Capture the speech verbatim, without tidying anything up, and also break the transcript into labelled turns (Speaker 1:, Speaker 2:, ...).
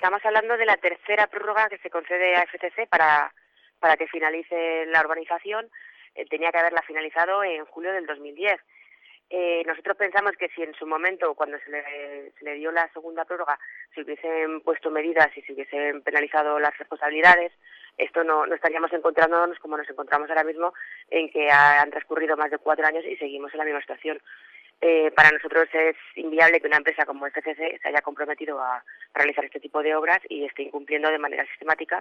Speaker 1: estamos hablando de la tercera prórroga que se concede a F C C para, para que finalice la urbanización. Eh, tenía que haberla finalizado en julio del dos mil diez. Eh, nosotros pensamos que si en su momento, cuando se le, se le dio la segunda prórroga, se hubiesen puesto medidas y se hubiesen penalizado las responsabilidades, esto no, no estaríamos encontrándonos como nos encontramos ahora mismo, en que han transcurrido más de cuatro años y seguimos en la misma situación. Eh, para nosotros es inviable que una empresa como F C C se haya comprometido a realizar este tipo de obras y esté incumpliendo de manera sistemática